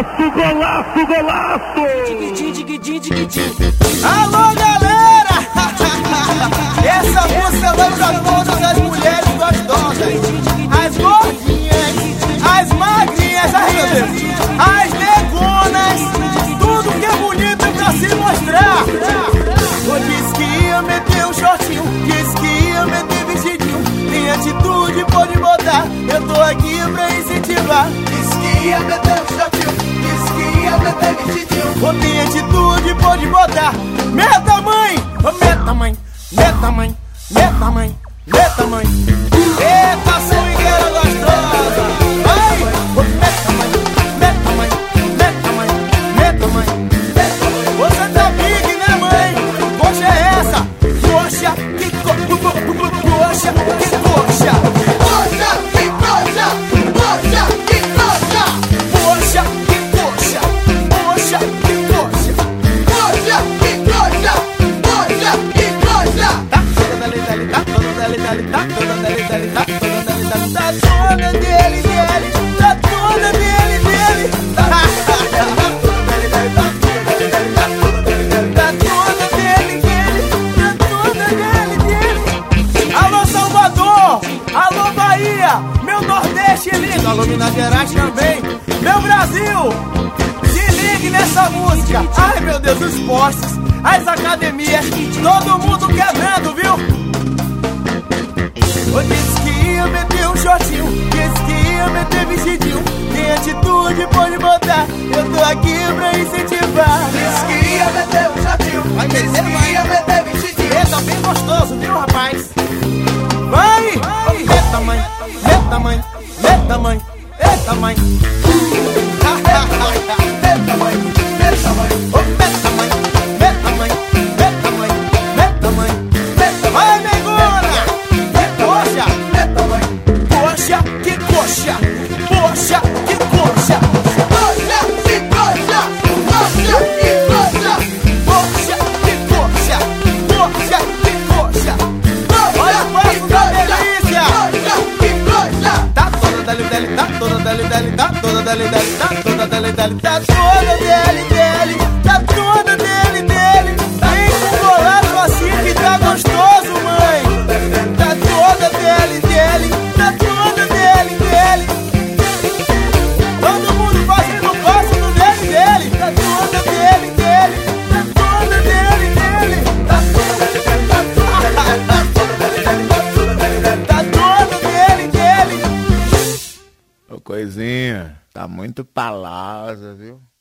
Golaço, golaço, golaço! Alô, galera! Essa música vai pra todas as mulheres gostosas, as gordinhas, as magrinhas, as negonas, tudo que é bonito é pra se mostrar. Disse que ia meter um shortinho, disse que ia meter vestidinho, tem atitude, pode botar, eu tô aqui pra incentivar. Disse que ia meter um shortinho, disse que ia meter vestidinho, tem atitude, pode botar. Meta mãe, meta mãe, meta mãe, meta mãe, meta mãe. Eita, swingueira gostosa. Vai, meta mãe, meta mãe, meta mãe, meta mãe. Você tá big, né, mãe? Poxa é essa? Poxa, que coxa, poxa, que coxa. Poxa, que coxa, poxa, que coxa. Poxa, que coxa, poxa, que coxa. Poxa, que coxa, poxa, que coxa. Tá toda dele, tá toda dele, tá toda dele, tá toda dele, tá toda dele, tá toda dele, tá alô Bahia, meu Nordeste lindo, alô Minas Gerais também, meu Brasil, se ligue nessa música. Ai meu Deus, os postos, as academias, todo mundo quebrando, viu? Eu disse que ia meter um shortinho, disse que ia meter vestidinho, tem atitude, pode botar, eu tô aqui pra incentivar. Disse que ia meter um shortinho, disse que ia meter vestidinho, tá bem gostoso, viu rapaz? Vai! Meta mãe, meta mãe, meta mãe, meta mãe. Meta mãe, meta mãe, meta mãe, meta mãe, meta mãe, meta mãe, meta mãe. Vai, negona! Que coxa! Meta mãe. Coxa, que coxa! Poxa, que coxa! Poxa, que coxa! Poxa, que coxa! Poxa, que coxa! Poxa, que coxa! Olha o passo da delícia! Tá toda dele, tá toda dele, tá toda dele, tá toda dele, tá toda dele, tá toda dele. Vem com golaço assim que tá gostoso, mãe. Tá toda dele, tá toda dele. Todo mundo fazendo o passo do dele, tá toda dele, tá toda dele, tá toda dele, tá toda dele. Ô coisinha, tá muito palavra, viu?